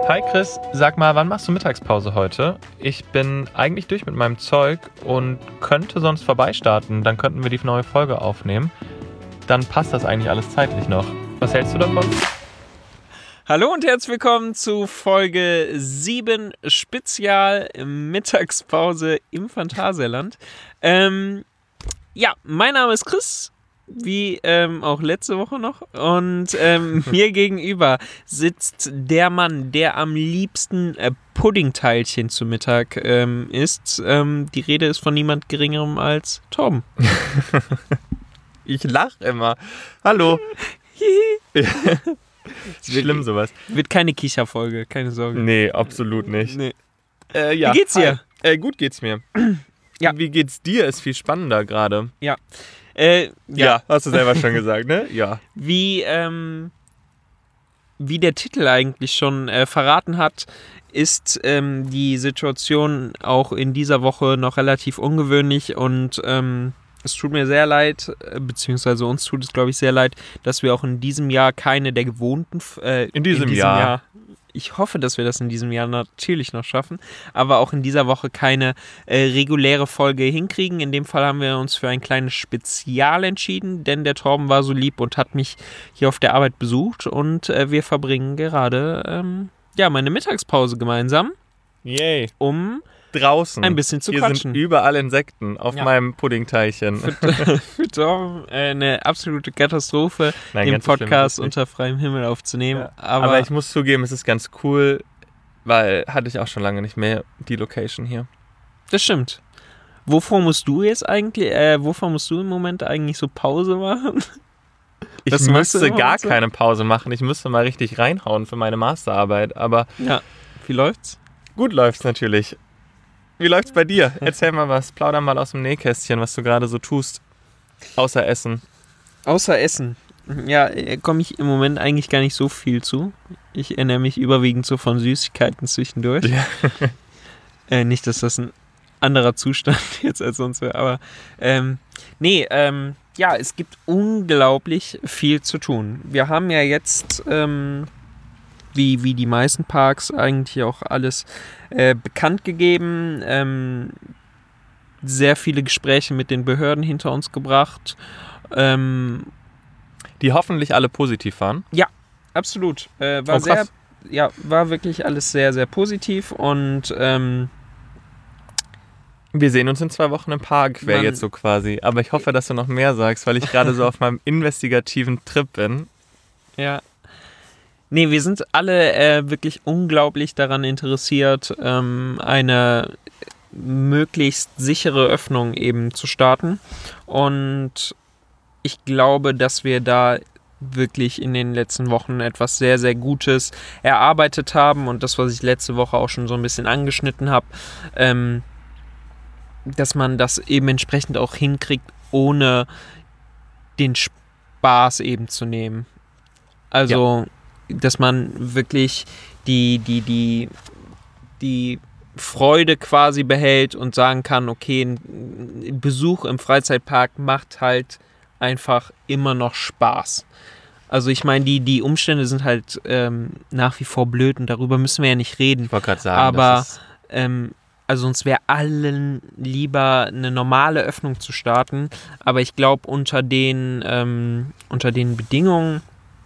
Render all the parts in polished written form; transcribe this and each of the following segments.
Hi Chris, sag mal, wann machst du Mittagspause heute? Ich bin eigentlich durch mit meinem Zeug und könnte sonst vorbeistarten. Dann könnten wir die neue Folge aufnehmen. Dann passt das eigentlich alles zeitlich noch. Was hältst du davon? Hallo und herzlich willkommen zu Folge 7 Spezial Mittagspause im Phantasialand. Ja, mein Name ist Chris, wie auch letzte Woche noch. Und mir gegenüber sitzt der Mann, der am liebsten Puddingteilchen zu Mittag isst. Die Rede ist von niemand Geringerem als Torben. Ich lache immer. Hallo. Schlimm sowas. Wird keine Kicherfolge, keine Sorge. Nee, absolut nicht. Nee. Ja. Wie geht's dir? Gut geht's mir. Ja. Wie geht's dir? Ist viel spannender gerade. Ja. Ja, hast du selber schon gesagt, ne? Ja. Wie der Titel eigentlich schon verraten hat, ist die Situation auch in dieser Woche noch relativ ungewöhnlich und es tut mir sehr leid, beziehungsweise uns tut es, glaube ich, sehr leid, dass wir auch in diesem Jahr keine der gewohnten... In diesem Jahr. Ich hoffe, dass wir das in diesem Jahr natürlich noch schaffen, aber auch in dieser Woche keine reguläre Folge hinkriegen. In dem Fall haben wir uns für ein kleines Spezial entschieden, denn der Torben war so lieb und hat mich hier auf der Arbeit besucht und wir verbringen gerade meine Mittagspause gemeinsam, Yay. um Draußen. ein bisschen zu Hier quatschen. sind überall Insekten auf meinem Puddingteilchen. Für Torben eine absolute Katastrophe, Nein, den ganz so schlimm Podcast ist es nicht. unter freiem Himmel aufzunehmen. Ja. Aber Aber ich muss zugeben, es ist ganz cool, weil hatte ich auch schon lange nicht mehr die Location hier. das stimmt. Wovor musst du im Moment eigentlich so Pause machen? Ich Was machst du müsste immer gar und so? keine Pause machen. Ich müsste mal richtig reinhauen für meine Masterarbeit. Aber Ja. Wie läuft's? gut läuft's natürlich. Wie läuft's bei dir? Erzähl mal was. Plauder mal aus dem Nähkästchen, was du gerade so tust. Außer Essen. Außer Essen. Ja, komme ich im Moment eigentlich gar nicht so viel zu. Ich ernähre mich überwiegend so von Süßigkeiten zwischendurch. Ja. Nicht, dass das ein anderer Zustand jetzt als sonst wäre, aber es gibt unglaublich viel zu tun. Wir haben ja jetzt, wie die meisten Parks, eigentlich auch alles bekannt gegeben, sehr viele Gespräche mit den Behörden hinter uns gebracht. Die hoffentlich alle positiv waren. Ja, absolut. Oh, krass. War wirklich alles sehr, sehr positiv und Wir sehen uns in 2 Wochen im Park, wäre jetzt so quasi. Aber ich hoffe, dass du noch mehr sagst, weil ich gerade so auf meinem investigativen Trip bin. ja. Nee, wir sind alle wirklich unglaublich daran interessiert, eine möglichst sichere Öffnung eben zu starten. Und ich glaube, dass wir da wirklich in den letzten Wochen etwas sehr, sehr Gutes erarbeitet haben. Und das, was ich letzte Woche auch schon so ein bisschen angeschnitten habe, dass man das eben entsprechend auch hinkriegt, ohne den Spaß eben zu nehmen. Also, dass man wirklich die Freude quasi behält und sagen kann, okay, ein Besuch im Freizeitpark macht halt einfach immer noch Spaß. Also ich meine, die Umstände sind halt nach wie vor blöd und darüber müssen wir ja nicht reden. Ich wollte gerade sagen, Aber also uns wäre allen lieber eine normale Öffnung zu starten. Aber ich glaube, unter den Bedingungen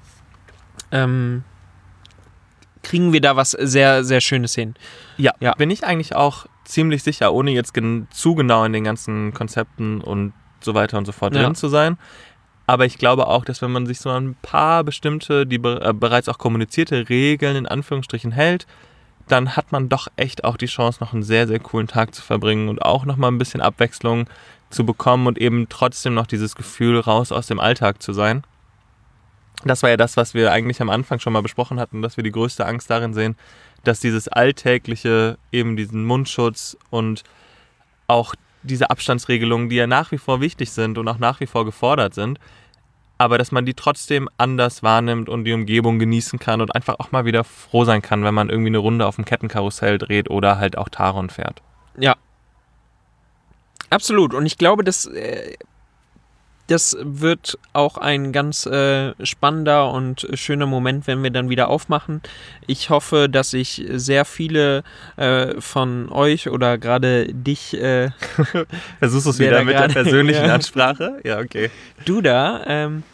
kriegen wir da was sehr, sehr Schönes hin. Ja, Ja. bin ich eigentlich auch ziemlich sicher, ohne jetzt zu genau in den ganzen Konzepten und so weiter und so fort Ja. drin zu sein. Aber ich glaube auch, dass wenn man sich so ein paar bestimmte, bereits auch kommunizierte Regeln in Anführungsstrichen hält, dann hat man doch echt auch die Chance, noch einen sehr, sehr coolen Tag zu verbringen und auch nochmal ein bisschen Abwechslung zu bekommen und eben trotzdem noch dieses Gefühl, raus aus dem Alltag zu sein. Das war ja das, was wir eigentlich am Anfang schon mal besprochen hatten, dass wir die größte Angst darin sehen, dass dieses Alltägliche, eben diesen Mundschutz und auch diese Abstandsregelungen, die ja nach wie vor wichtig sind und auch nach wie vor gefordert sind, aber dass man die trotzdem anders wahrnimmt und die Umgebung genießen kann und einfach auch mal wieder froh sein kann, wenn man irgendwie eine Runde auf dem Kettenkarussell dreht oder halt auch Taron fährt. Ja. Absolut. Und ich glaube, dass das wird auch ein ganz spannender und schöner Moment, wenn wir dann wieder aufmachen. Ich hoffe, dass ich sehr viele von euch oder gerade dich versuchst du es wieder mit der persönlichen Ansprache? Ja, okay. Du da,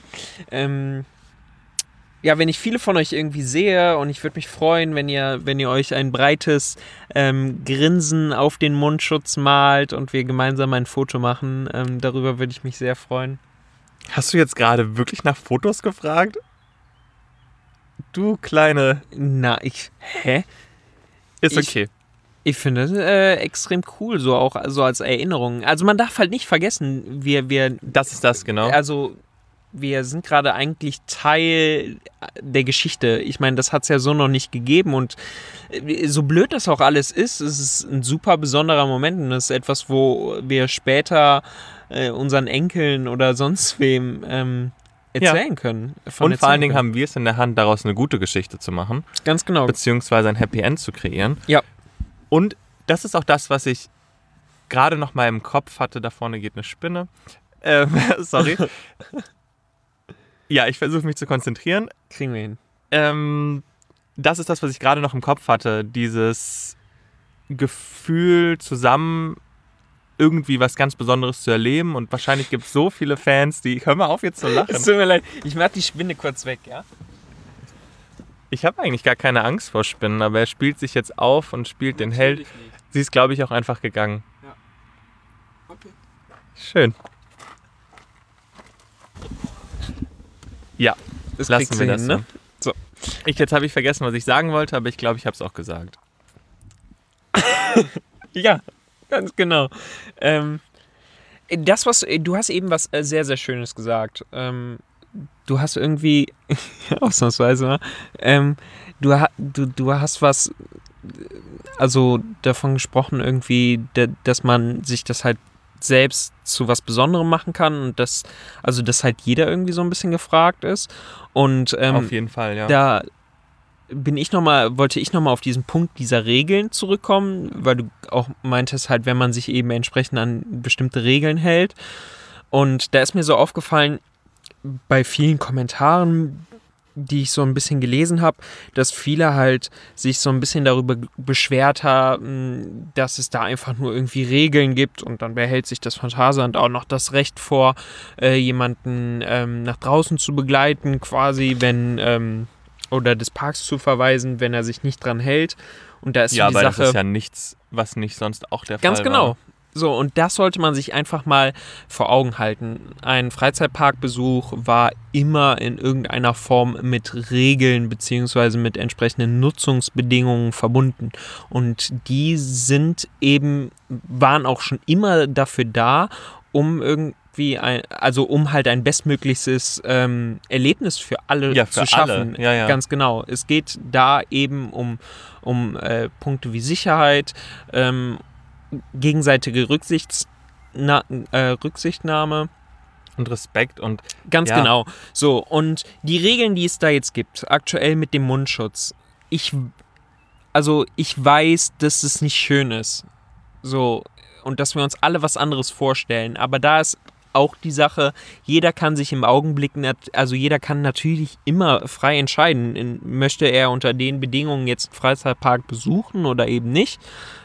ja, wenn ich viele von euch irgendwie sehe, und ich würde mich freuen, wenn ihr euch ein breites Grinsen auf den Mundschutz malt und wir gemeinsam ein Foto machen. Darüber würde ich mich sehr freuen. Hast du jetzt gerade wirklich nach Fotos gefragt? Du kleine... Hä? Ist okay. Ich finde es extrem cool, so auch so als Erinnerung. Also man darf halt nicht vergessen, wir... Das ist das, genau. Also... Wir sind gerade eigentlich Teil der Geschichte. Ich meine, das hat es ja so noch nicht gegeben und so blöd das auch alles ist, es ist ein super besonderer Moment und es ist etwas, wo wir später unseren Enkeln oder sonst wem erzählen können. Und vor allen Dingen haben wir es in der Hand, daraus eine gute Geschichte zu machen. Ganz genau. Beziehungsweise ein Happy End zu kreieren. Ja. Und das ist auch das, was ich gerade noch mal im Kopf hatte. Da vorne geht eine Spinne. Sorry. Ja, ich versuche mich zu konzentrieren. Kriegen wir hin. Das ist das, was ich gerade noch im Kopf hatte. Dieses Gefühl, zusammen irgendwie was ganz Besonderes zu erleben. Und wahrscheinlich gibt es so viele Fans, die... Hör mal auf, jetzt zu lachen. Es tut mir leid, ich mach die Spinne kurz weg, ja? Ich habe eigentlich gar keine Angst vor Spinnen, aber er spielt sich jetzt auf und spielt den Held. Nicht. Sie ist, glaube ich, auch einfach gegangen. Ja. Okay. Schön. Ja, Das lassen wir das hin, ne? so. Jetzt habe ich vergessen, was ich sagen wollte, aber ich glaube, ich habe es auch gesagt. Ja, ganz genau. Du hast eben was sehr, sehr Schönes gesagt. Du hast irgendwie, ausnahmsweise, du hast was, also davon gesprochen irgendwie, dass man sich das halt selbst zu was Besonderem machen kann und dass halt jeder irgendwie so ein bisschen gefragt ist. Und auf jeden Fall, ja. Da wollte ich nochmal auf diesen Punkt dieser Regeln zurückkommen, weil du auch meintest halt, wenn man sich eben entsprechend an bestimmte Regeln hält. Und da ist mir so aufgefallen, bei vielen Kommentaren, die ich so ein bisschen gelesen habe, dass viele halt sich so ein bisschen darüber beschwert haben, dass es da einfach nur irgendwie Regeln gibt und dann behält sich das Phantasialand auch noch das Recht vor, jemanden nach draußen zu begleiten, quasi, wenn oder des Parks zu verweisen, wenn er sich nicht dran hält. Und da ist ja, die aber Sache, das ist ja nichts, was nicht sonst auch der Fall war. ganz genau. So, und das sollte man sich einfach mal vor Augen halten. Ein Freizeitparkbesuch war immer in irgendeiner Form mit Regeln bzw. mit entsprechenden Nutzungsbedingungen verbunden. Und die waren auch schon immer dafür da, um irgendwie um halt ein bestmögliches Erlebnis für alle zu schaffen. Alle. Ja. Ganz genau. Es geht da eben um Punkte wie Sicherheit, gegenseitige Rücksichtnahme. Und Respekt und... Ganz genau. So, und die Regeln, die es da jetzt gibt, aktuell mit dem Mundschutz, ich weiß, dass es nicht schön ist. So, und dass wir uns alle was anderes vorstellen. Aber da ist auch die Sache, jeder kann sich im Augenblick, jeder kann natürlich immer frei entscheiden, möchte er unter den Bedingungen jetzt einen Freizeitpark besuchen oder eben nicht.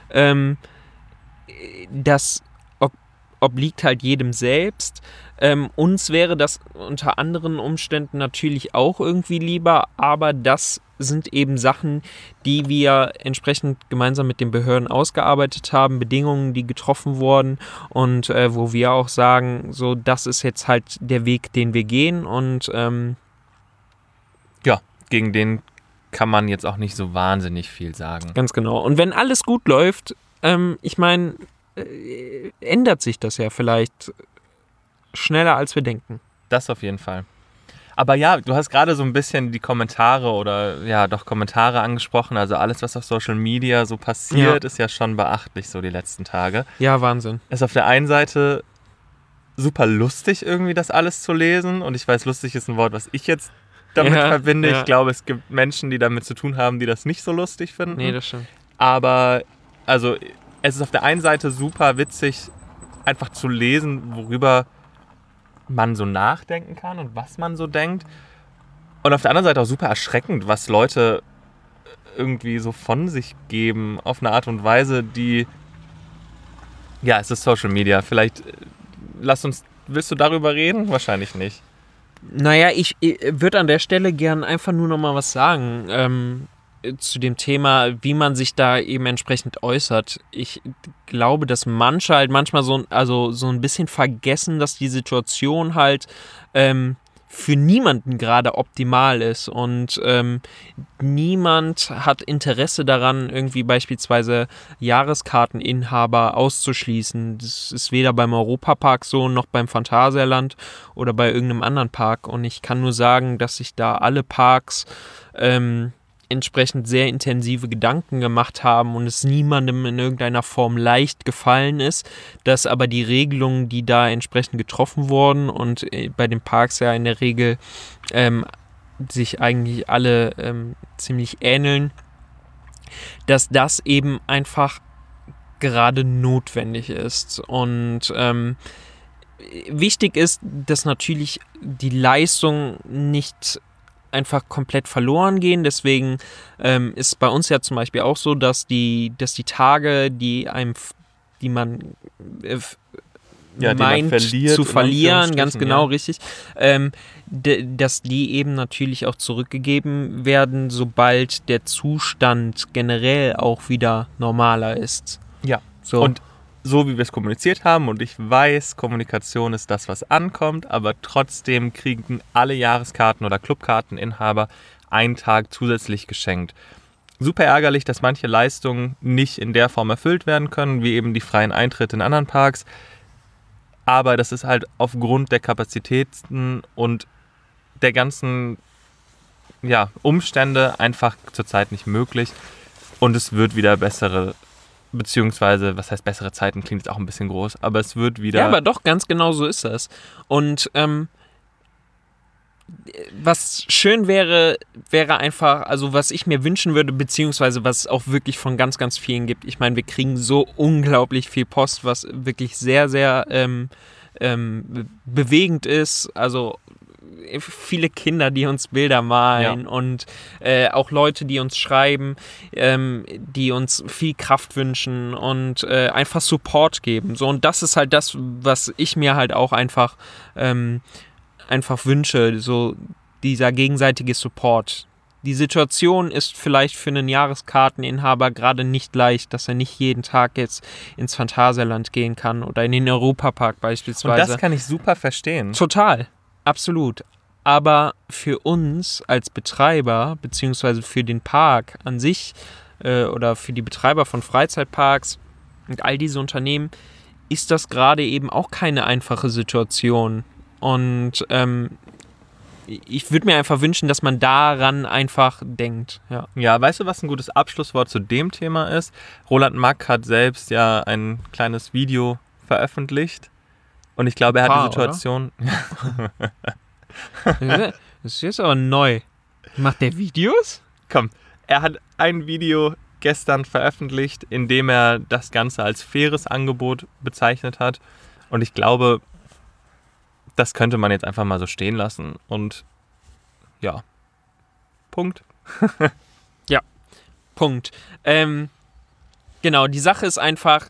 Das obliegt halt jedem selbst. Uns wäre das unter anderen Umständen natürlich auch irgendwie lieber, aber das sind eben Sachen, die wir entsprechend gemeinsam mit den Behörden ausgearbeitet haben, Bedingungen, die getroffen wurden und wo wir auch sagen, so, das ist jetzt halt der Weg, den wir gehen und ja, gegen den kann man jetzt auch nicht so wahnsinnig viel sagen. Ganz genau. Und wenn alles gut läuft, ich meine, ändert sich das ja vielleicht schneller, als wir denken. Das auf jeden Fall. Aber ja, du hast gerade so ein bisschen die Kommentare Kommentare angesprochen. Also alles, was auf Social Media so passiert, ist ja schon beachtlich so die letzten Tage. Ja, Wahnsinn. Es ist auf der einen Seite super lustig irgendwie, das alles zu lesen. Und ich weiß, lustig ist ein Wort, was ich jetzt damit verbinde. Ja. Ich glaube, es gibt Menschen, die damit zu tun haben, die das nicht so lustig finden. Nee, das stimmt. Aber, also, es ist auf der einen Seite super witzig, einfach zu lesen, worüber man so nachdenken kann und was man so denkt. Und auf der anderen Seite auch super erschreckend, was Leute irgendwie so von sich geben auf eine Art und Weise, die... Ja, es ist Social Media. Vielleicht willst du darüber reden? Wahrscheinlich nicht. Naja, ich würde an der Stelle gern einfach nur noch mal was sagen zu dem Thema, wie man sich da eben entsprechend äußert. Ich glaube, dass manche halt manchmal so ein bisschen vergessen, dass die Situation halt für niemanden gerade optimal ist und niemand hat Interesse daran, irgendwie beispielsweise Jahreskarteninhaber auszuschließen. Das ist weder beim Europapark so, noch beim Phantasialand oder bei irgendeinem anderen Park. Und ich kann nur sagen, dass sich da alle Parks entsprechend sehr intensive Gedanken gemacht haben und es niemandem in irgendeiner Form leicht gefallen ist, dass aber die Regelungen, die da entsprechend getroffen wurden und bei den Parks ja in der Regel sich eigentlich alle ziemlich ähneln, dass das eben einfach gerade notwendig ist. Und wichtig ist, dass natürlich die Leistung nicht einfach komplett verloren gehen. Deswegen ist bei uns ja zum Beispiel auch so, dass die Tage, die man meint zu verlieren, ganz genau, richtig, dass die eben natürlich auch zurückgegeben werden, sobald der Zustand generell auch wieder normaler ist. Ja, so. Und so wie wir es kommuniziert haben, und ich weiß, Kommunikation ist das, was ankommt, aber trotzdem kriegen alle Jahreskarten- oder Clubkarteninhaber einen Tag zusätzlich geschenkt. Super ärgerlich, dass manche Leistungen nicht in der Form erfüllt werden können, wie eben die freien Eintritte in anderen Parks. Aber das ist halt aufgrund der Kapazitäten und der ganzen Umstände einfach zurzeit nicht möglich. Und es wird wieder bessere, beziehungsweise, was heißt bessere Zeiten, klingt jetzt auch ein bisschen groß, aber es wird wieder... Ja, aber doch, ganz genau so ist das. Und was schön wäre einfach, also was ich mir wünschen würde, beziehungsweise was es auch wirklich von ganz, ganz vielen gibt. Ich meine, wir kriegen so unglaublich viel Post, was wirklich sehr, sehr bewegend ist. Also viele Kinder, die uns Bilder malen und auch Leute, die uns schreiben, die uns viel Kraft wünschen und einfach Support geben. So, und das ist halt das, was ich mir halt auch einfach wünsche, so dieser gegenseitige Support. Die Situation ist vielleicht für einen Jahreskarteninhaber gerade nicht leicht, dass er nicht jeden Tag jetzt ins Phantasialand gehen kann oder in den Europapark beispielsweise. Und das kann ich super verstehen. Total, absolut. Aber für uns als Betreiber, beziehungsweise für den Park an sich oder für die Betreiber von Freizeitparks und all diese Unternehmen, ist das gerade eben auch keine einfache Situation. Und ich würde mir einfach wünschen, dass man daran einfach denkt. Ja, weißt du, was ein gutes Abschlusswort zu dem Thema ist? Roland Mack hat selbst ja ein kleines Video veröffentlicht. Und ich glaube, er hat die Situation... Das ist jetzt aber neu. Macht der Videos? Komm, er hat ein Video gestern veröffentlicht, in dem er das Ganze als faires Angebot bezeichnet hat. Und ich glaube, das könnte man jetzt einfach mal so stehen lassen. Und ja, Punkt. Ja, Punkt. Genau, die Sache ist einfach,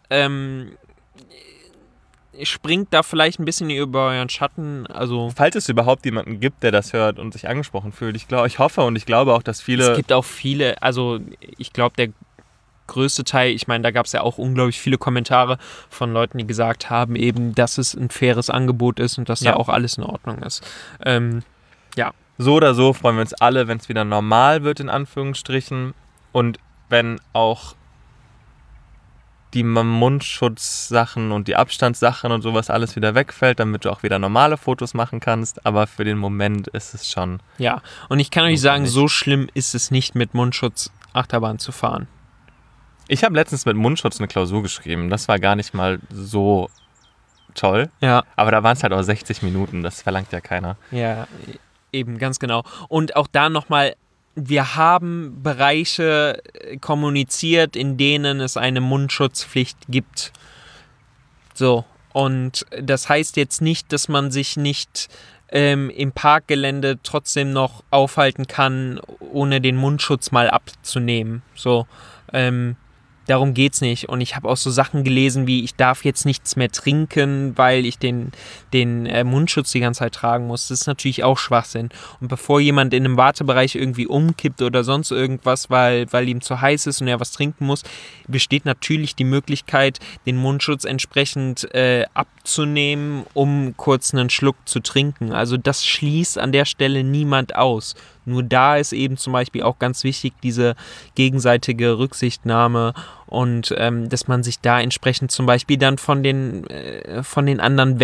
springt da vielleicht ein bisschen über euren Schatten. Also, falls es überhaupt jemanden gibt, der das hört und sich angesprochen fühlt. Ich hoffe und ich glaube auch, dass viele... Es gibt auch viele, also ich glaube, der größte Teil, ich meine, da gab es ja auch unglaublich viele Kommentare von Leuten, die gesagt haben, eben, dass es ein faires Angebot ist und dass da auch alles in Ordnung ist. Ja. So oder so freuen wir uns alle, wenn es wieder normal wird, in Anführungsstrichen. Und wenn auch die Mundschutzsachen und die Abstandssachen und sowas alles wieder wegfällt, damit du auch wieder normale Fotos machen kannst. Aber für den Moment ist es schon... Ja, und ich kann euch sagen, so schlimm ist es nicht, mit Mundschutz Achterbahn zu fahren. Ich habe letztens mit Mundschutz eine Klausur geschrieben. Das war gar nicht mal so toll. Ja. Aber da waren es halt auch 60 Minuten. Das verlangt ja keiner. Ja, eben, ganz genau. Und auch da nochmal, wir haben Bereiche kommuniziert, in denen es eine Mundschutzpflicht gibt. So, Und das heißt jetzt nicht, dass man sich nicht im Parkgelände trotzdem noch aufhalten kann, ohne den Mundschutz mal abzunehmen. So, darum geht's nicht. Und ich habe auch so Sachen gelesen wie, ich darf jetzt nichts mehr trinken, weil ich den Mundschutz die ganze Zeit tragen muss. Das ist natürlich auch Schwachsinn. Und bevor jemand in einem Wartebereich irgendwie umkippt oder sonst irgendwas, weil ihm zu heiß ist und er was trinken muss, besteht natürlich die Möglichkeit, den Mundschutz entsprechend abzunehmen, um kurz einen Schluck zu trinken. Also das schließt an der Stelle niemand aus. Nur da ist eben zum Beispiel auch ganz wichtig diese gegenseitige Rücksichtnahme und dass man sich da entsprechend zum Beispiel dann von den anderen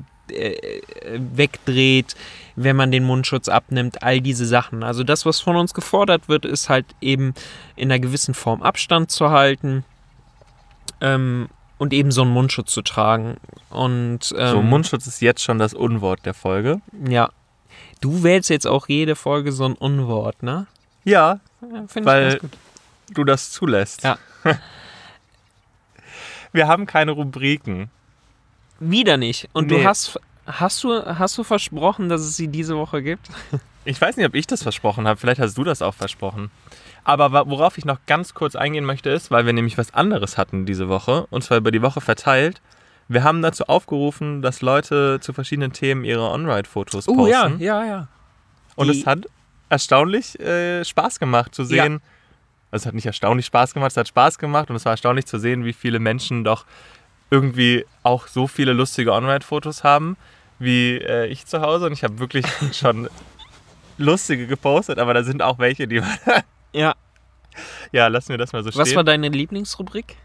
wegdreht, wenn man den Mundschutz abnimmt, all diese Sachen. Also das, was von uns gefordert wird, ist halt eben in einer gewissen Form Abstand zu halten und eben so einen Mundschutz zu tragen. Und, so, Mundschutz ist jetzt schon das Unwort der Folge. Ja. Du wählst jetzt auch jede Folge so ein Unwort, ne? Ja, Finde weil ich ganz gut. du das zulässt. Ja. Wir haben keine Rubriken. Wieder nicht. Und Nee. du hast du versprochen, dass es sie diese Woche gibt? Ich weiß nicht, ob ich das versprochen habe. Vielleicht hast du das auch versprochen. Aber worauf ich noch ganz kurz eingehen möchte, ist, weil wir nämlich was anderes hatten diese Woche, und zwar über die Woche verteilt. Wir haben dazu aufgerufen, dass Leute zu verschiedenen Themen ihre On-Ride-Fotos posten. Oh ja. Und es hat erstaunlich Spaß gemacht zu sehen. Ja. Also es hat nicht erstaunlich Spaß gemacht, es hat Spaß gemacht und es war erstaunlich zu sehen, wie viele Menschen doch irgendwie auch so viele lustige On-Ride-Fotos haben, wie ich zu Hause. Und ich habe wirklich schon lustige gepostet, aber da sind auch welche, die... Ja. Ja, lassen wir das mal so stehen. Was war deine Lieblingsrubrik?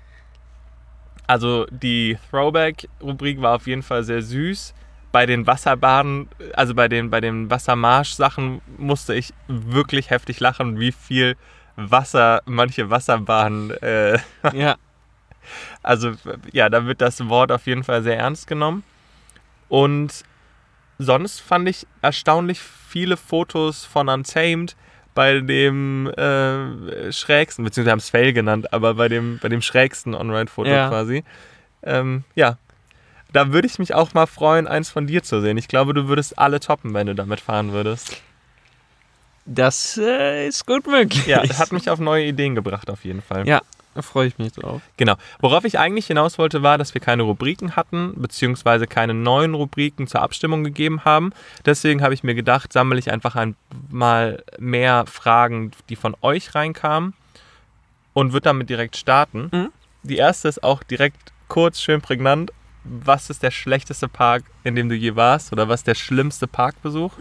Also die Throwback-Rubrik war auf jeden Fall sehr süß. Bei den Wasserbahnen, also bei den Wassermarsch-Sachen musste ich wirklich heftig lachen, wie viel Wasser manche Wasserbahnen... Ja. Also ja, da wird das Wort auf jeden Fall sehr ernst genommen. Und sonst fand ich erstaunlich viele Fotos von Untamed bei dem schrägsten, beziehungsweise haben es Fail genannt, aber bei dem schrägsten On-Ride-Foto quasi. Ja, da würde ich mich auch mal freuen, eins von dir zu sehen. Ich glaube, du würdest alle toppen, wenn du damit fahren würdest. Das ist gut möglich. Ja, das hat mich auf neue Ideen gebracht, auf jeden Fall. Ja, da freue ich mich drauf. Genau. Worauf ich eigentlich hinaus wollte, war, dass wir keine Rubriken hatten, beziehungsweise keine neuen Rubriken zur Abstimmung gegeben haben. Deswegen habe ich mir gedacht, sammle ich einfach mal mehr Fragen, die von euch reinkamen, und würde damit direkt starten. Mhm. Die erste ist auch direkt kurz, schön prägnant. Was ist der schlechteste Park, in dem du je warst? Oder was ist der schlimmste Parkbesuch?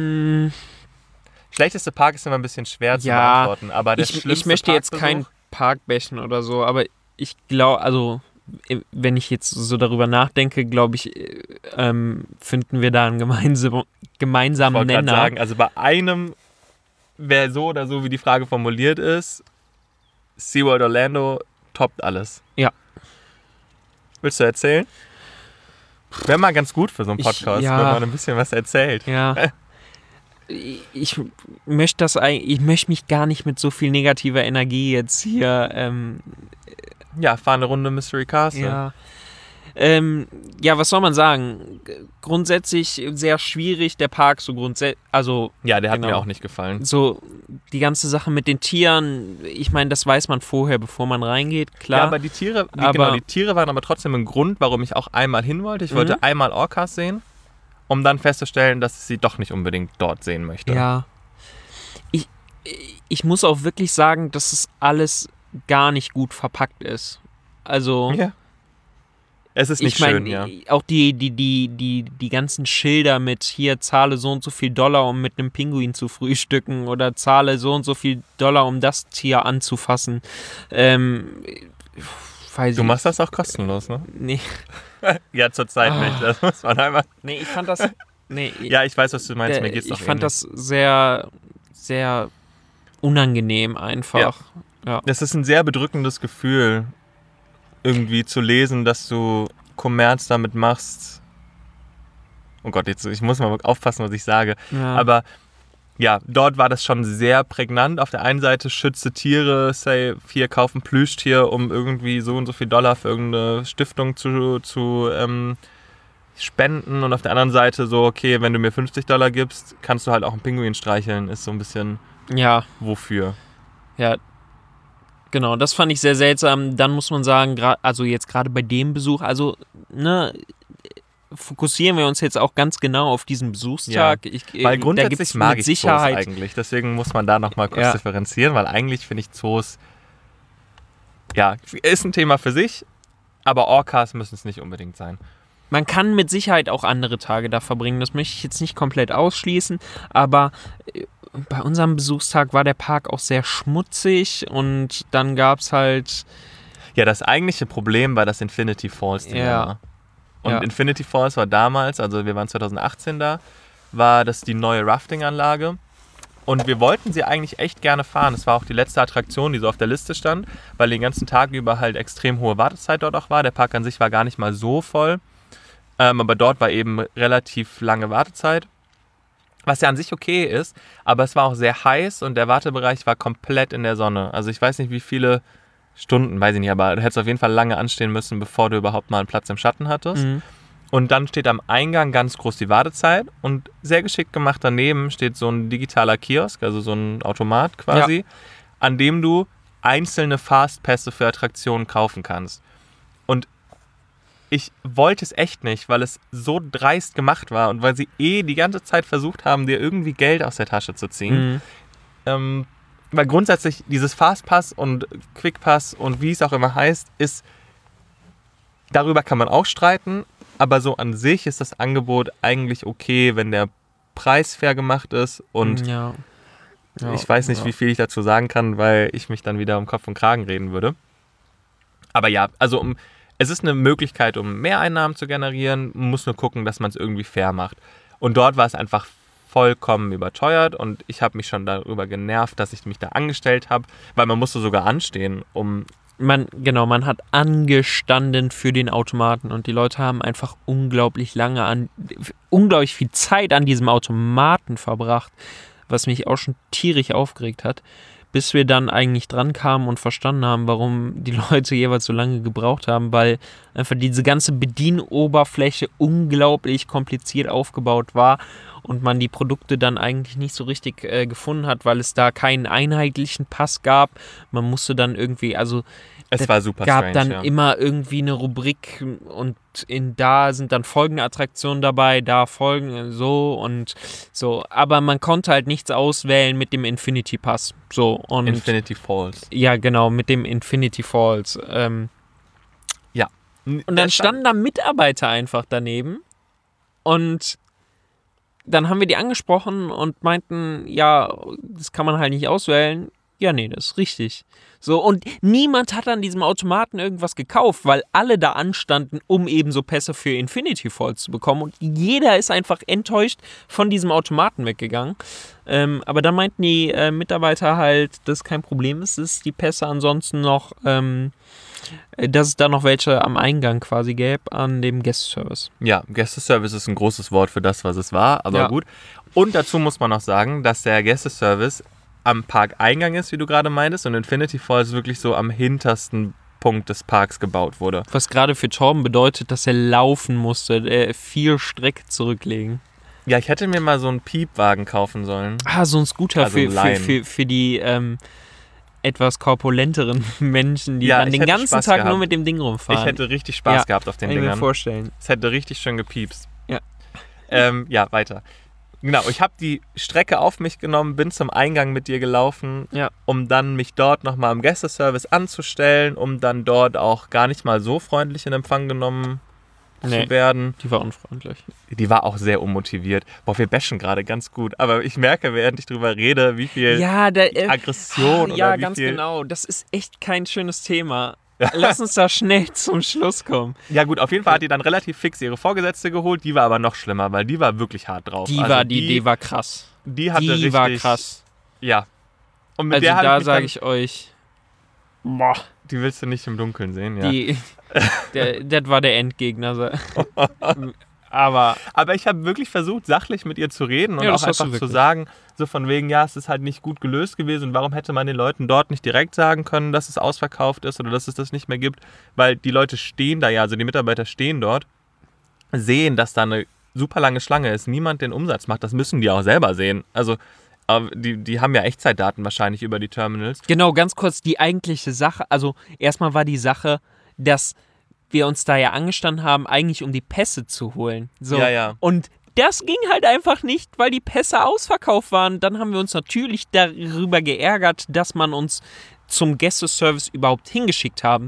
Schlechteste Park ist immer ein bisschen schwer zu beantworten, aber der schlimmste ich möchte jetzt Parkbesuch? keinen Park bashen oder so, aber ich glaube, also wenn ich jetzt so darüber nachdenke, glaube ich, finden wir da einen gemeinsamen Ich wollte Nenner. gerade sagen, also bei einem, wer so oder so wie die Frage formuliert ist, SeaWorld Orlando toppt alles. Ja. Willst du erzählen? Wäre mal ganz gut für so einen Podcast, wenn man ein bisschen was erzählt. Ja. Ich möchte mich gar nicht mit so viel negativer Energie jetzt hier. Ja, fahr eine Runde Mystery Castle. Ja. Ja, was soll man sagen? Grundsätzlich sehr schwierig, der Park so grundsätzlich. Also, ja, der hat mir auch nicht gefallen. So die ganze Sache mit den Tieren, ich meine, das weiß man vorher, bevor man reingeht, klar. Ja, aber die Tiere waren aber trotzdem ein Grund, warum ich auch einmal hin wollte. Ich wollte einmal Orcas sehen, um dann festzustellen, dass ich sie doch nicht unbedingt dort sehen möchte. Ja. Ich muss auch wirklich sagen, dass es alles gar nicht gut verpackt ist. Also. Ja. Es ist nicht schön, ja. Auch die ganzen Schilder mit hier zahle so und so viel $, um mit einem Pinguin zu frühstücken, oder zahle so und so viel $, um das Tier anzufassen. Du machst das auch kostenlos, ne? Nee. Ja, zurzeit nicht. Das muss man einmal. Nee, ich fand das. Nee, ja, ich weiß, was du meinst. Mir geht's doch Ich fand das sehr, sehr unangenehm einfach. Ja. Das ist ein sehr bedrückendes Gefühl, irgendwie zu lesen, dass du Kommerz damit machst. Oh Gott, jetzt, ich muss mal aufpassen, was ich sage. Ja. Aber ja, dort war das schon sehr prägnant. Auf der einen Seite schütze Tiere, say, hier kaufen Plüschtier, um irgendwie so und so viel $, für irgendeine Stiftung zu spenden und auf der anderen Seite so, okay, wenn du mir $50 gibst, kannst du halt auch einen Pinguin streicheln, ist so ein bisschen wofür. Ja, genau, das fand ich sehr seltsam. Dann muss man sagen, also jetzt gerade bei dem Besuch, also, ne, fokussieren wir uns jetzt auch ganz genau auf diesen Besuchstag. Ja, weil grundsätzlich mag ich Sicherheit Zoos eigentlich, deswegen muss man da nochmal kurz differenzieren, weil eigentlich finde ich Zoos, ja, ist ein Thema für sich, aber Orcas müssen es nicht unbedingt sein. Man kann mit Sicherheit auch andere Tage da verbringen, das möchte ich jetzt nicht komplett ausschließen, aber bei unserem Besuchstag war der Park auch sehr schmutzig und dann gab es halt... Ja, das eigentliche Problem war das Infinity Falls. Und Infinity Falls war damals, also wir waren 2018 da, war das die neue Rafting-Anlage. Und wir wollten sie eigentlich echt gerne fahren. Es war auch die letzte Attraktion, die so auf der Liste stand, weil den ganzen Tag über halt extrem hohe Wartezeit dort auch war. Der Park an sich war gar nicht mal so voll. Aber dort war eben relativ lange Wartezeit. Was ja an sich okay ist, aber es war auch sehr heiß und der Wartebereich war komplett in der Sonne. Also ich weiß nicht, wie viele Stunden, weiß ich nicht, aber du hättest auf jeden Fall lange anstehen müssen, bevor du überhaupt mal einen Platz im Schatten hattest. Mhm. Und dann steht am Eingang ganz groß die Wartezeit und sehr geschickt gemacht daneben steht so ein digitaler Kiosk, also so ein Automat quasi, an dem du einzelne Fastpässe für Attraktionen kaufen kannst. Und ich wollte es echt nicht, weil es so dreist gemacht war und weil sie die ganze Zeit versucht haben, dir irgendwie Geld aus der Tasche zu ziehen. Mhm. Weil grundsätzlich dieses Fastpass und Quickpass und wie es auch immer heißt, darüber kann man auch streiten, aber so an sich ist das Angebot eigentlich okay, wenn der Preis fair gemacht ist und ich weiß nicht, wie viel ich dazu sagen kann, weil ich mich dann wieder um Kopf und Kragen reden würde. Aber ja, also es ist eine Möglichkeit, um Mehreinnahmen zu generieren, man muss nur gucken, dass man es irgendwie fair macht. Und dort war es einfach vollkommen überteuert und ich habe mich schon darüber genervt, dass ich mich da angestellt habe, weil man musste sogar anstehen, Man hat angestanden für den Automaten und die Leute haben einfach unglaublich viel Zeit an diesem Automaten verbracht, was mich auch schon tierisch aufgeregt hat, bis wir dann eigentlich dran kamen und verstanden haben, warum die Leute jeweils so lange gebraucht haben, weil einfach diese ganze Bedienoberfläche unglaublich kompliziert aufgebaut war und man die Produkte dann eigentlich nicht so richtig gefunden hat, weil es da keinen einheitlichen Pass gab. Man musste dann irgendwie, es war super gab strange, dann immer irgendwie eine Rubrik und da sind dann folgende Attraktionen dabei, da folgen so und so. Aber man konnte halt nichts auswählen mit dem Infinity Pass. So, und Infinity Falls. Ja, genau, mit dem Infinity Falls. Ja. Und dann standen da Mitarbeiter einfach daneben und dann haben wir die angesprochen und meinten, ja, das kann man halt nicht auswählen. Ja, nee, das ist richtig. So, und niemand hat an diesem Automaten irgendwas gekauft, weil alle da anstanden, um eben so Pässe für Infinity Falls zu bekommen. Und jeder ist einfach enttäuscht von diesem Automaten weggegangen. Aber dann meinten die Mitarbeiter halt, dass kein Problem ist, dass die Pässe ansonsten noch, dass es da noch welche am Eingang quasi gäbe an dem Gästeservice. Ja, Gästeservice ist ein großes Wort für das, was es war, aber gut. Und dazu muss man noch sagen, dass der Gästeservice am Parkeingang ist, wie du gerade meintest, und Infinity Falls wirklich so am hintersten Punkt des Parks gebaut wurde. Was gerade für Torben bedeutet, dass er laufen musste, viel Strecke zurücklegen. Ja, ich hätte mir mal so einen Piepwagen kaufen sollen. So ein Scooter für die etwas korpulenteren Menschen, die dann den ganzen Tag nur mit dem Ding rumfahren. Ich hätte richtig Spaß gehabt auf den Dingern. Kann ich mir vorstellen. Es hätte richtig schön gepiepst. Ja. Ja, weiter. Genau, ich habe die Strecke auf mich genommen, bin zum Eingang mit dir gelaufen, um dann mich dort nochmal im Gästeservice anzustellen, um dann dort auch gar nicht mal so freundlich in Empfang genommen zu werden. Die war unfreundlich. Die war auch sehr unmotiviert. Boah, wir bashen gerade ganz gut, aber ich merke, während ich drüber rede, wie viel Aggression oder ja, wie ganz viel... genau. Das ist echt kein schönes Thema. Lass uns da schnell zum Schluss kommen. Ja gut, auf jeden Fall hat die dann relativ fix ihre Vorgesetzte geholt. Die war aber noch schlimmer, weil die war wirklich hart drauf. Die war krass. Die war krass. Ja. Und mit also da sage ich euch, boah. Die willst du nicht im Dunkeln sehen, ja. Das war der Endgegner. Aber ich habe wirklich versucht, sachlich mit ihr zu reden und auch einfach zu sagen, so von wegen, ja, es ist halt nicht gut gelöst gewesen und warum hätte man den Leuten dort nicht direkt sagen können, dass es ausverkauft ist oder dass es das nicht mehr gibt, weil die Leute stehen da ja, also die Mitarbeiter stehen dort sehen, dass da eine super lange Schlange ist, niemand den Umsatz macht, das müssen die auch selber sehen. Also die haben ja Echtzeitdaten wahrscheinlich über die Terminals. Genau, ganz kurz die eigentliche Sache. Also erstmal war die Sache, dass wir uns da ja angestanden haben, eigentlich um die Pässe zu holen. So. Ja. Und das ging halt einfach nicht, weil die Pässe ausverkauft waren. Dann haben wir uns natürlich darüber geärgert, dass man uns zum Gästeservice überhaupt hingeschickt hat.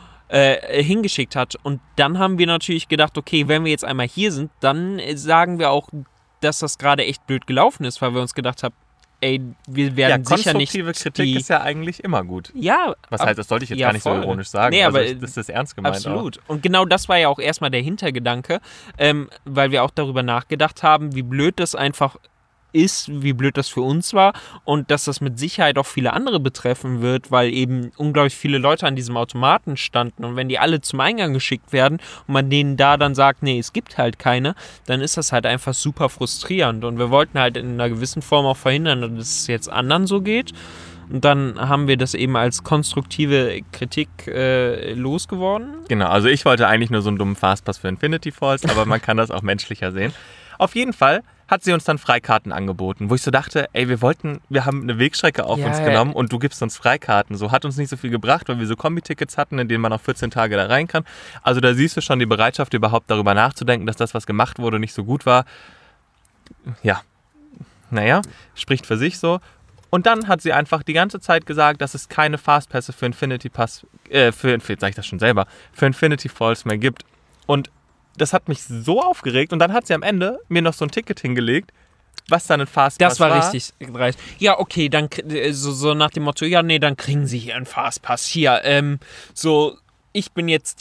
Und dann haben wir natürlich gedacht, okay, wenn wir jetzt einmal hier sind, dann sagen wir auch, dass das gerade echt blöd gelaufen ist, weil wir uns gedacht haben, ey, wir werden sicher nicht... konstruktive Kritik ist ja eigentlich immer gut. Ja. Was heißt, das sollte ich jetzt ja, gar nicht voll. so ironisch sagen. Nee, also aber das ist ernst gemeint. Absolut. Auch. Und genau das war ja auch erstmal der Hintergedanke, weil wir auch darüber nachgedacht haben, wie blöd das einfach ist, wie blöd das für uns war und dass das mit Sicherheit auch viele andere betreffen wird, weil eben unglaublich viele Leute an diesem Automaten standen und wenn die alle zum Eingang geschickt werden und man denen da dann sagt, nee, es gibt halt keine, dann ist das halt einfach super frustrierend und wir wollten halt in einer gewissen Form auch verhindern, dass es jetzt anderen so geht. Und dann haben wir das eben als konstruktive Kritik losgeworden. Genau, also ich wollte eigentlich nur so einen dummen Fastpass für Infinity Falls, aber man kann das auch menschlicher sehen. Auf jeden Fall hat sie uns dann Freikarten angeboten, wo ich so dachte, ey, wir haben eine Wegstrecke auf uns genommen und du gibst uns Freikarten. So hat uns nicht so viel gebracht, weil wir so Kombi-Tickets hatten, in denen man auch 14 Tage da rein kann. Also da siehst du schon die Bereitschaft, überhaupt darüber nachzudenken, dass das, was gemacht wurde, nicht so gut war. Ja, naja, spricht für sich so. Und dann hat sie einfach die ganze Zeit gesagt, dass es keine Fastpässe für Infinity Falls mehr gibt. Und das hat mich so aufgeregt. Und dann hat sie am Ende mir noch so ein Ticket hingelegt, was dann ein Fastpass war. Das war richtig dreist. Ja, okay, dann so nach dem Motto, ja, nee, dann kriegen sie hier einen Fastpass. Hier, ich bin jetzt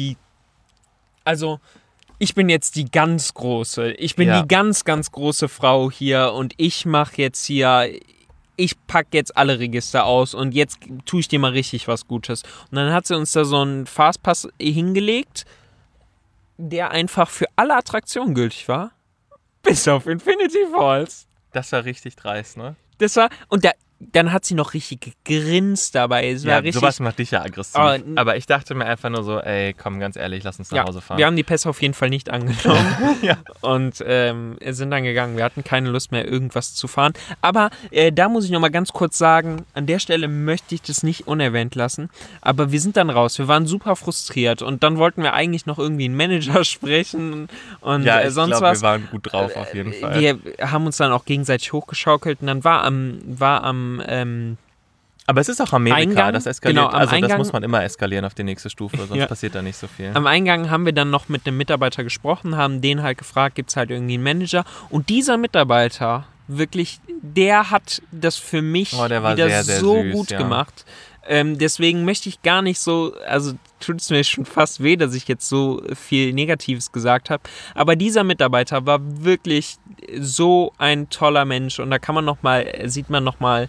ich bin jetzt die ganz große. Ich bin die ganz, ganz große Frau hier und ich mache jetzt hier... Ich packe jetzt alle Register aus und jetzt tue ich dir mal richtig was Gutes. Und dann hat sie uns da so einen Fastpass hingelegt, der einfach für alle Attraktionen gültig war. Bis auf Infinity Falls. Das war richtig dreist, ne? Dann hat sie noch richtig gegrinst dabei. Es war richtig, sowas macht dich ja aggressiv. Aber ich dachte mir einfach nur so, ey, komm, ganz ehrlich, lass uns nach Hause fahren. Wir haben die Pässe auf jeden Fall nicht angenommen. Ja. Und sind dann gegangen. Wir hatten keine Lust mehr, irgendwas zu fahren. Aber da muss ich noch mal ganz kurz sagen, an der Stelle möchte ich das nicht unerwähnt lassen. Aber wir sind dann raus. Wir waren super frustriert. Und dann wollten wir eigentlich noch irgendwie einen Manager sprechen und sonst glaub, was. Wir waren gut drauf auf jeden Fall. Wir haben uns dann auch gegenseitig hochgeschaukelt. Und dann war am aber es ist auch Amerika, Eingang, das eskaliert. genau, also das muss man immer eskalieren auf die nächste Stufe, sonst passiert da nicht so viel. Am Eingang haben wir dann noch mit einem Mitarbeiter gesprochen, haben den halt gefragt, gibt es halt irgendwie einen Manager? Und dieser Mitarbeiter, wirklich, der hat das für mich wieder sehr, sehr so süß, gut gemacht. Deswegen möchte ich gar nicht so, also tut es mir schon fast weh, dass ich jetzt so viel Negatives gesagt habe. Aber dieser Mitarbeiter war wirklich so ein toller Mensch und da sieht man nochmal,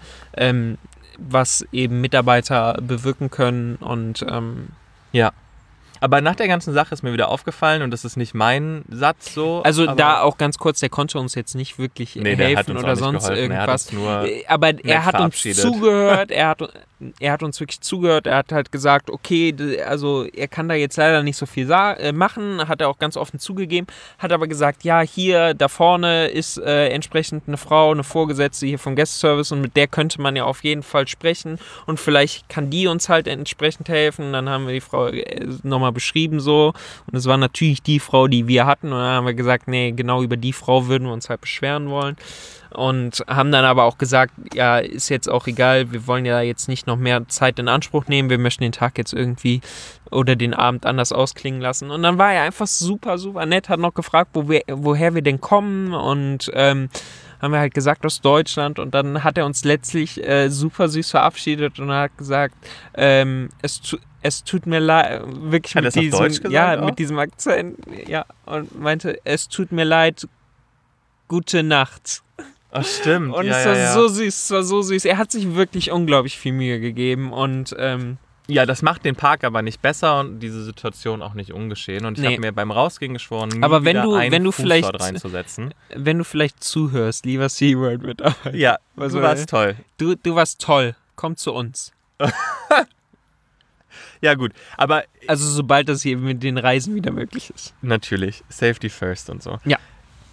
was eben Mitarbeiter bewirken können und ja. Aber nach der ganzen Sache ist mir wieder aufgefallen, und das ist nicht mein Satz so. Also da auch ganz kurz, der konnte uns jetzt nicht wirklich helfen oder sonst geholfen. irgendwas. Aber er hat uns zugehört, er hat uns wirklich zugehört, er hat halt gesagt, okay, also er kann da jetzt leider nicht so viel machen, hat er auch ganz offen zugegeben, hat aber gesagt, ja, hier, da vorne ist entsprechend eine Frau, eine Vorgesetzte hier vom Guest-Service und mit der könnte man ja auf jeden Fall sprechen und vielleicht kann die uns halt entsprechend helfen. Und dann haben wir die Frau nochmal beschrieben so und es war natürlich die Frau, die wir hatten, und dann haben wir gesagt, nee, genau über die Frau würden wir uns halt beschweren wollen. Und haben dann aber auch gesagt, ja, ist jetzt auch egal, wir wollen ja jetzt nicht noch mehr Zeit in Anspruch nehmen, wir möchten den Tag jetzt irgendwie oder den Abend anders ausklingen lassen. Und dann war er einfach super, super nett, hat noch gefragt, woher wir denn kommen, und haben wir halt gesagt, aus Deutschland. Und dann hat er uns letztlich super süß verabschiedet und hat gesagt, es tut mir leid, wirklich mit diesem, Deutsch gesagt, mit diesem Akzent, und meinte, es tut mir leid, gute Nacht. Ach, stimmt. Und es war so süß, Er hat sich wirklich unglaublich viel Mühe gegeben und ja, das macht den Park aber nicht besser und diese Situation auch nicht ungeschehen. Und ich habe mir beim Rausgehen geschworen, nie aber wieder einen du Fuß vielleicht, dort reinzusetzen. Wenn du vielleicht zuhörst, lieber SeaWorld-Mitarbeiter. Ja, du warst toll. Du warst toll. Komm zu uns. Ja gut, aber Also sobald das hier mit den Reisen wieder möglich ist. natürlich, Safety first und so. Ja.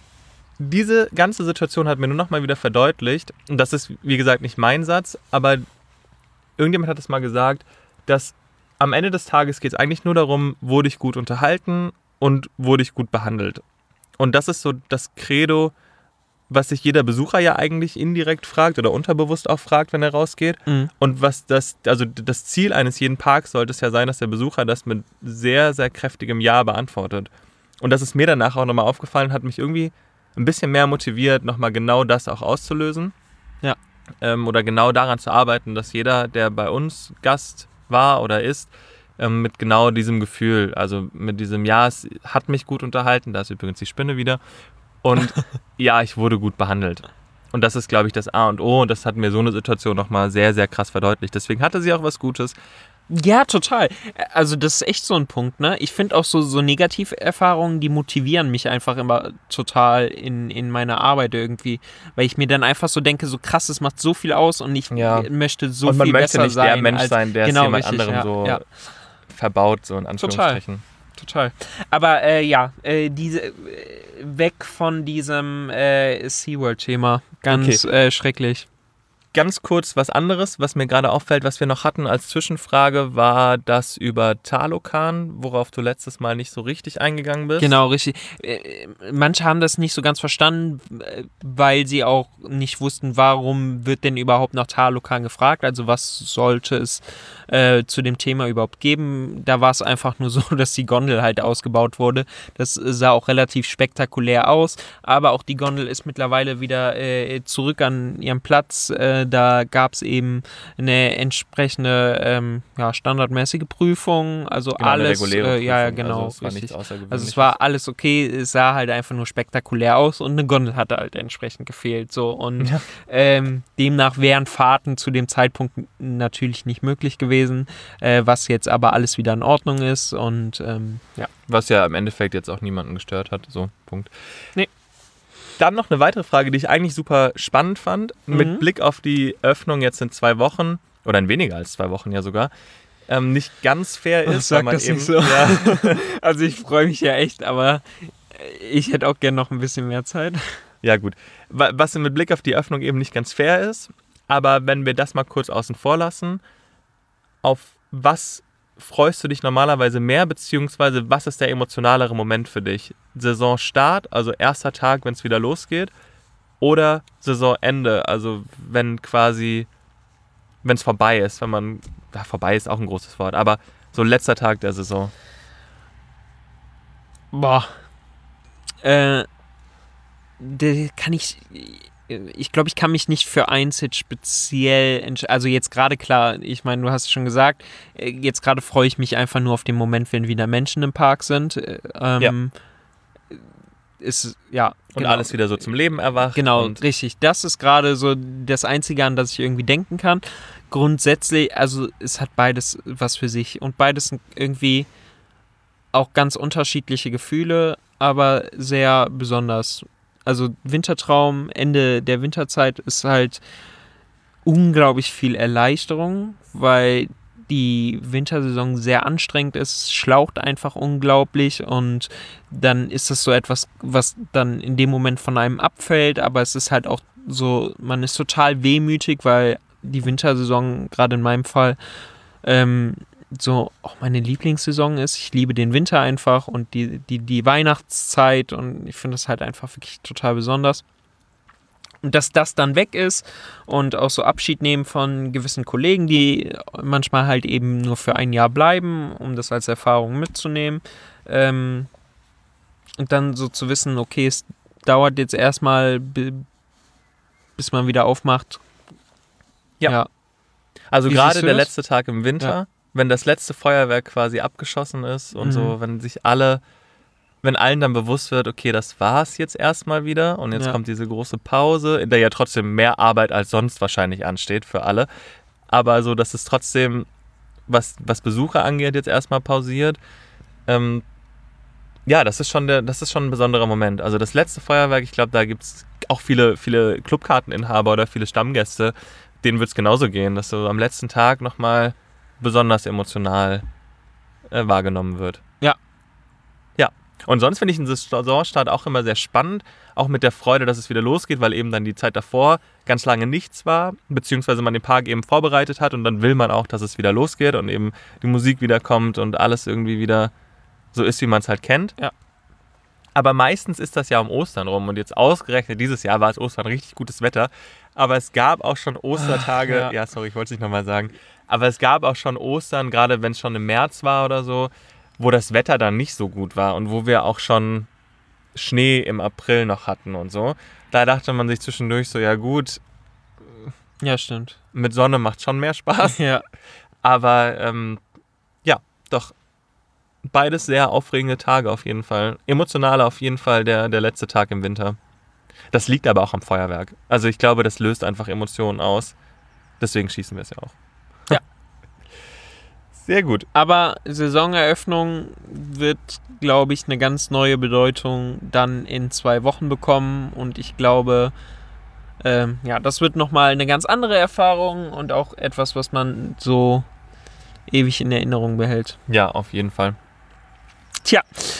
Diese ganze Situation hat mir nur noch mal wieder verdeutlicht, und das ist, wie gesagt, nicht mein Satz, aber irgendjemand hat es mal gesagt, dass am Ende des Tages geht es eigentlich nur darum, wurde ich gut unterhalten und wurde ich gut behandelt. Und das ist so das Credo, was sich jeder Besucher ja eigentlich indirekt fragt oder unterbewusst auch fragt, wenn er rausgeht. Mhm. Und was das Ziel eines jeden Parks sollte es ja sein, dass der Besucher das mit sehr, sehr kräftigem Ja beantwortet. Und das ist mir danach auch nochmal aufgefallen, hat mich irgendwie ein bisschen mehr motiviert, nochmal genau das auch auszulösen. Ja. Oder genau daran zu arbeiten, dass jeder, der bei uns Gast war oder ist, mit genau diesem Gefühl, also mit diesem Ja, es hat mich gut unterhalten, da ist übrigens die Spinne wieder, und ja, ich wurde gut behandelt. Und das ist, glaube ich, das A und O, und das hat mir so eine Situation nochmal sehr, sehr krass verdeutlicht. Deswegen hatte sie auch was Gutes. Ja, total. Also das ist echt so ein Punkt, ne? Ich finde auch so Negativerfahrungen, die motivieren mich einfach immer total in meiner Arbeit irgendwie. Weil ich mir dann einfach so denke, so krass, es macht so viel aus und ich möchte so und man viel möchte besser nicht sein. der Mensch sein, der es jemand richtig, anderem so verbaut, so in Anführungsstrichen. Total. Aber diese weg von diesem SeaWorld-Thema. Ganz schrecklich. Ganz kurz was anderes, was mir gerade auffällt, was wir noch hatten als Zwischenfrage, war das über Talokan, worauf du letztes Mal nicht so richtig eingegangen bist. Genau, richtig. Manche haben das nicht so ganz verstanden, weil sie auch nicht wussten, warum wird denn überhaupt nach Talokan gefragt, also was sollte es zu dem Thema überhaupt geben. Da war es einfach nur so, dass die Gondel halt ausgebaut wurde. Das sah auch relativ spektakulär aus, aber auch die Gondel ist mittlerweile wieder zurück an ihrem Platz. Da gab es eben eine entsprechende standardmäßige Prüfung, also genau, alles, eine reguläre Prüfung. genau, also es war richtig. nichts Außergewöhnliches. Also es war alles okay, es sah halt einfach nur spektakulär aus und eine Gondel hatte halt entsprechend gefehlt, so, und demnach wären Fahrten zu dem Zeitpunkt natürlich nicht möglich gewesen, was jetzt aber alles wieder in Ordnung ist und was ja im Endeffekt jetzt auch niemanden gestört hat, so, Punkt. Nee. Dann noch eine weitere Frage, die ich eigentlich super spannend fand, mit Blick auf die Öffnung jetzt in 2 Wochen, oder in weniger als 2 Wochen ja sogar, nicht ganz fair ist. Sag das nicht so. Ja. Also ich freue mich ja echt, aber ich hätte auch gerne noch ein bisschen mehr Zeit. Ja gut, was mit Blick auf die Öffnung eben nicht ganz fair ist, aber wenn wir das mal kurz außen vor lassen, auf was freust du dich normalerweise mehr, beziehungsweise was ist der emotionalere Moment für dich? Saisonstart, also erster Tag, wenn es wieder losgeht, oder Saisonende, also wenn es vorbei ist, vorbei ist auch ein großes Wort, aber so letzter Tag der Saison. Boah. Ich glaube, ich kann mich nicht für eins jetzt speziell entscheiden. Also jetzt gerade klar, ich meine, du hast es schon gesagt, jetzt gerade freue ich mich einfach nur auf den Moment, wenn wieder Menschen im Park sind. Und genau. alles wieder so zum Leben erwacht. Genau, und richtig. Das ist gerade so das Einzige, an das ich irgendwie denken kann. Grundsätzlich, also es hat beides was für sich und beides sind irgendwie auch ganz unterschiedliche Gefühle, aber sehr besonders. Also Wintertraum, Ende der Winterzeit ist halt unglaublich viel Erleichterung, weil die Wintersaison sehr anstrengend ist, es schlaucht einfach unglaublich und dann ist das so etwas, was dann in dem Moment von einem abfällt, aber es ist halt auch so, man ist total wehmütig, weil die Wintersaison, gerade in meinem Fall, so auch meine Lieblingssaison ist. Ich liebe den Winter einfach und die Weihnachtszeit und ich finde das halt einfach wirklich total besonders. Und dass das dann weg ist und auch so Abschied nehmen von gewissen Kollegen, die manchmal halt eben nur für ein Jahr bleiben, um das als Erfahrung mitzunehmen. Und dann so zu wissen, okay, es dauert jetzt erstmal, bis man wieder aufmacht. Ja. Also Wie gerade siehst du der das? letzte Tag im Winter, wenn das letzte Feuerwerk quasi abgeschossen ist und so, wenn allen dann bewusst wird, okay, das war's jetzt erstmal wieder und jetzt kommt diese große Pause, in der ja trotzdem mehr Arbeit als sonst wahrscheinlich ansteht für alle, aber so, dass es trotzdem, was Besucher angeht, jetzt erstmal pausiert. Das ist schon ein besonderer Moment. Also das letzte Feuerwerk, ich glaube, da gibt es auch viele Clubkarteninhaber oder viele Stammgäste, denen wird es genauso gehen, dass du am letzten Tag nochmal besonders emotional wahrgenommen wird. Ja. Ja. Und sonst finde ich den Saisonstart auch immer sehr spannend, auch mit der Freude, dass es wieder losgeht, weil eben dann die Zeit davor ganz lange nichts war, beziehungsweise man den Park eben vorbereitet hat und dann will man auch, dass es wieder losgeht und eben die Musik wieder kommt und alles irgendwie wieder so ist, wie man es halt kennt. Ja. Aber meistens ist das ja um Ostern rum und jetzt ausgerechnet dieses Jahr war es Ostern richtig gutes Wetter, aber es gab auch schon Ostertage, sorry, ich wollte es nicht nochmal sagen, aber es gab auch schon Ostern, gerade wenn es schon im März war oder so, wo das Wetter dann nicht so gut war und wo wir auch schon Schnee im April noch hatten und so. Da dachte man sich zwischendurch so, ja gut, Ja, stimmt. mit Sonne macht schon mehr Spaß. Ja. Aber ja, doch beides sehr aufregende Tage auf jeden Fall. Emotionaler auf jeden Fall der letzte Tag im Winter. Das liegt aber auch am Feuerwerk. Also ich glaube, das löst einfach Emotionen aus. Deswegen schießen wir es ja auch. Ja. Sehr gut. Aber Saisoneröffnung wird, glaube ich, eine ganz neue Bedeutung dann in 2 Wochen bekommen. Und ich glaube, das wird nochmal eine ganz andere Erfahrung und auch etwas, was man so ewig in Erinnerung behält. Ja, auf jeden Fall. Tja,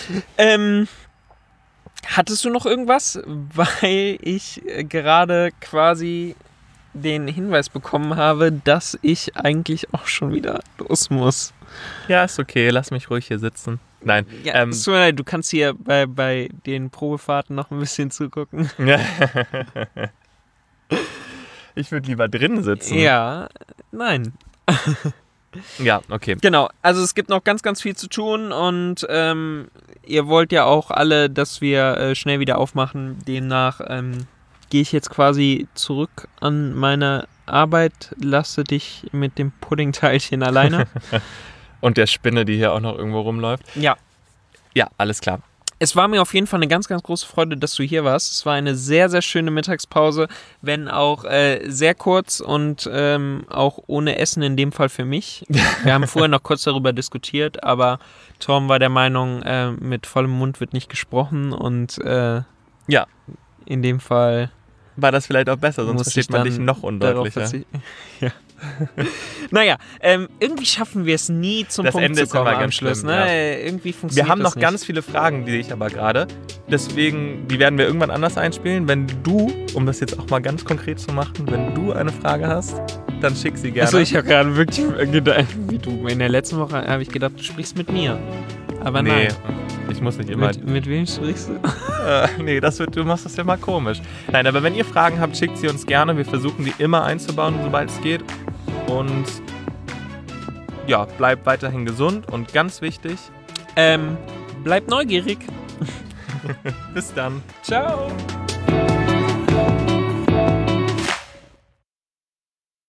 hattest du noch irgendwas? Weil ich gerade quasi den Hinweis bekommen habe, dass ich eigentlich auch schon wieder los muss. Ja, ist okay. Lass mich ruhig hier sitzen. Nein. Ja, es tut mir leid, du kannst hier bei den Probefahrten noch ein bisschen zugucken. Ich würde lieber drin sitzen. Ja, nein. Ja, okay. Genau, also es gibt noch ganz, ganz viel zu tun und ihr wollt ja auch alle, dass wir schnell wieder aufmachen. Demnach gehe ich jetzt quasi zurück an meine Arbeit, lasse dich mit dem Puddingteilchen alleine. Und der Spinne, die hier auch noch irgendwo rumläuft. Ja. Ja, alles klar. Es war mir auf jeden Fall eine ganz, ganz große Freude, dass du hier warst. Es war eine sehr, sehr schöne Mittagspause, wenn auch sehr kurz und auch ohne Essen in dem Fall für mich. Wir haben vorher noch kurz darüber diskutiert, aber Tom war der Meinung, mit vollem Mund wird nicht gesprochen und ja, in dem Fall war das vielleicht auch besser, sonst versteht man dich noch undeutlicher. Ja. Naja, irgendwie schaffen wir es nie zum Das Punkt Ende zu ist kommen immer am ganz Schluss. schlimm, Ne? ja. Irgendwie funktioniert Wir haben das noch nicht. ganz viele Fragen, die sehe ich aber gerade. Deswegen, die werden wir irgendwann anders einspielen. Wenn du, um das jetzt auch mal ganz konkret zu machen, wenn du eine Frage hast, dann schick sie gerne. Also ich habe gerade wirklich gedacht, wie du in der letzten Woche habe ich gedacht, du sprichst mit mir. Aber nee, nein. ich muss nicht immer... Mit wem sprichst du? Nee, du machst das ja mal komisch. Nein, aber wenn ihr Fragen habt, schickt sie uns gerne. Wir versuchen die immer einzubauen, sobald es geht. Und ja, bleibt weiterhin gesund und ganz wichtig, Bleib neugierig. bis dann. Ciao.